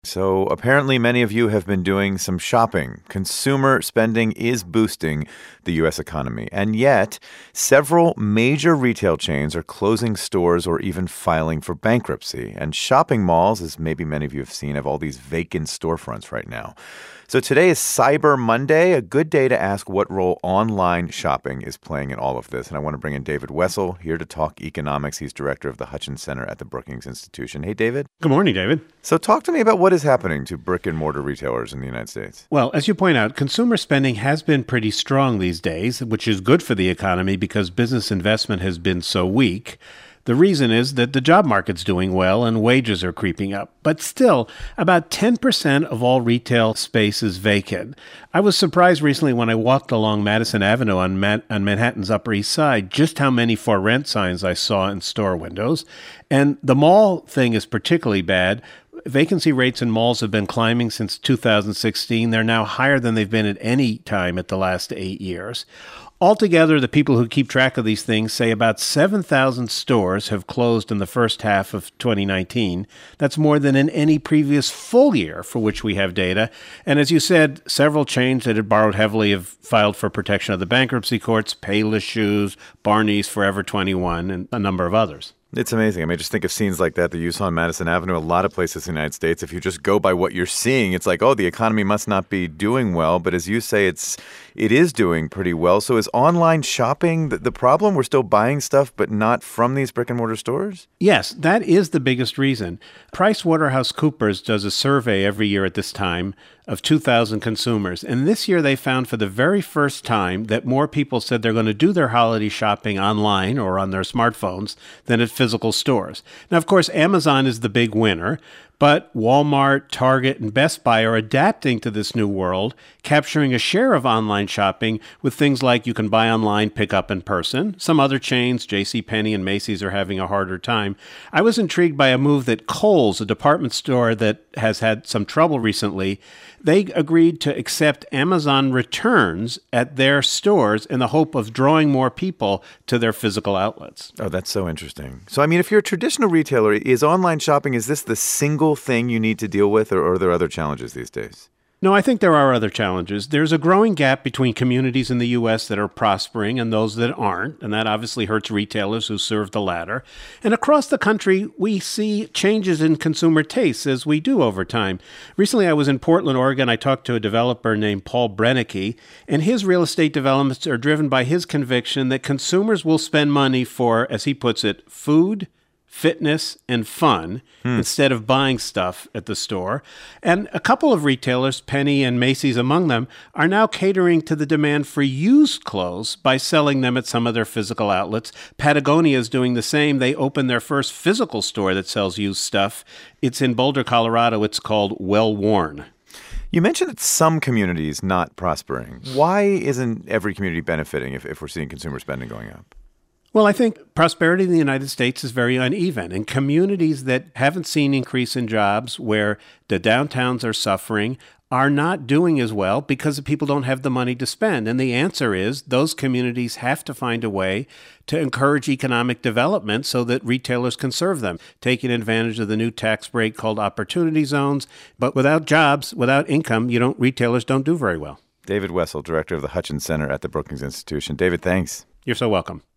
So apparently many of you have been doing some shopping. Consumer spending is boosting the U.S. economy. And yet, several major retail chains are closing stores or even filing for bankruptcy. And shopping malls, as maybe many of you have seen, have all these vacant storefronts right now. So today is Cyber Monday, a good day to ask what role online shopping is playing in all of this. And I want to bring in David Wessel here to talk economics. He's director of the Hutchins Center at the Brookings Institution. Hey, David. Good morning, David. So talk to me about what is happening to brick and mortar retailers in the United States. Well, as you point out, consumer spending has been pretty strong these days, which is good for the economy because business investment has been so weak. The reason is that the job market's doing well and wages are creeping up. But still, about 10% of all retail space is vacant. I was surprised recently when I walked along Madison Avenue on Manhattan's Upper East Side just how many for rent signs I saw in store windows. And the mall thing is particularly bad. Vacancy rates in malls have been climbing since 2016. They're now higher than they've been at any time at the last 8 years. Altogether, the people who keep track of these things say about 7,000 stores have closed in the first half of 2019. That's more than in any previous full year for which we have data. And as you said, several chains that had borrowed heavily have filed for protection of the bankruptcy courts, Payless Shoes, Barney's, Forever 21, and a number of others. It's amazing. I mean, just think of scenes like that you saw on Madison Avenue, a lot of places in the United States. If you just go by what you're seeing, it's like, oh, the economy must not be doing well. But as you say, it is doing pretty well. So is online shopping the problem? We're still buying stuff, but not from these brick and mortar stores? Yes, that is the biggest reason. PricewaterhouseCoopers does a survey every year at this time of 2,000 consumers. And this year they found for the very first time that more people said they're going to do their holiday shopping online or on their smartphones than at physical stores. Now, of course, Amazon is the big winner, but Walmart, Target, and Best Buy are adapting to this new world, capturing a share of online shopping with things like you can buy online, pick up in person. Some other chains, JCPenney and Macy's, are having a harder time. I was intrigued by a move that Kohl's, a department store that has had some trouble recently, they agreed to accept Amazon returns at their stores in the hope of drawing more people to their physical outlets. Oh, that's so interesting. So, I mean, if you're a traditional retailer, is online shopping, is this the single thing you need to deal with, or are there other challenges these days? No, I think there are other challenges. There's a growing gap between communities in the U.S. that are prospering and those that aren't, and that obviously hurts retailers who serve the latter. And across the country, we see changes in consumer tastes as we do over time. Recently, I was in Portland, Oregon. I talked to a developer named Paul Brennecke, and his real estate developments are driven by his conviction that consumers will spend money for, as he puts it, food, fitness, and fun instead of buying stuff at the store. And a couple of retailers, Penny and Macy's among them, are now catering to the demand for used clothes by selling them at some of their physical outlets. Patagonia is doing the same. They opened their first physical store that sells used stuff. It's in Boulder, Colorado. It's called Well Worn. You mentioned that some communities not prospering. Why isn't every community benefiting if we're seeing consumer spending going up? Well, I think prosperity in the United States is very uneven. And communities that haven't seen increase in jobs, where the downtowns are suffering, are not doing as well because the people don't have the money to spend. And the answer is those communities have to find a way to encourage economic development so that retailers can serve them, taking advantage of the new tax break called Opportunity Zones. But without jobs, without income, retailers don't do very well. David Wessel, director of the Hutchins Center at the Brookings Institution. David, thanks. You're so welcome.